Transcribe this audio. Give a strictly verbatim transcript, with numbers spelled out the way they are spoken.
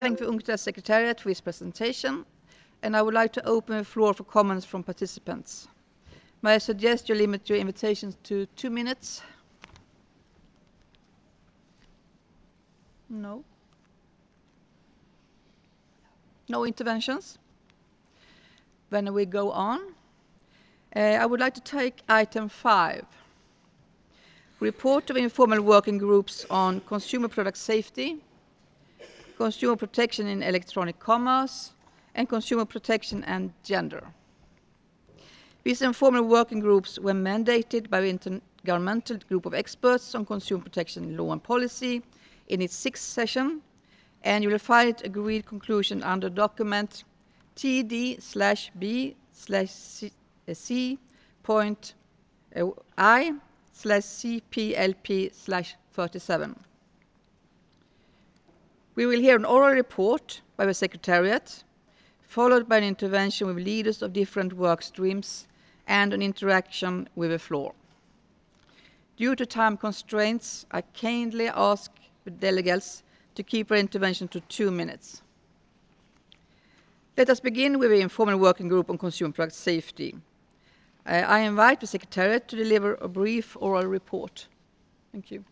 Thank you, UNCTAD Secretariat, for this presentation, and I would like to open the floor for comments from participants. May I suggest you limit your invitations to two minutes? No? No interventions? Then we go on. Uh, I would like to take item five. Report of informal working groups on consumer product safety, consumer protection in electronic commerce, and consumer protection and gender. These informal working groups were mandated by the Intergovernmental Group of Experts on Consumer Protection Law and Policy in its sixth session, and you will find its agreed conclusion under document T D slash B slash C point I slash C P L P slash thirty-seven. We will hear an oral report by the Secretariat, followed by an intervention with leaders of different work streams and an interaction with the floor. Due to time constraints, I kindly ask the delegates to keep their intervention to two minutes. Let us begin with the informal working group on consumer product safety. Uh, I invite the Secretariat to deliver a brief oral report. Thank you.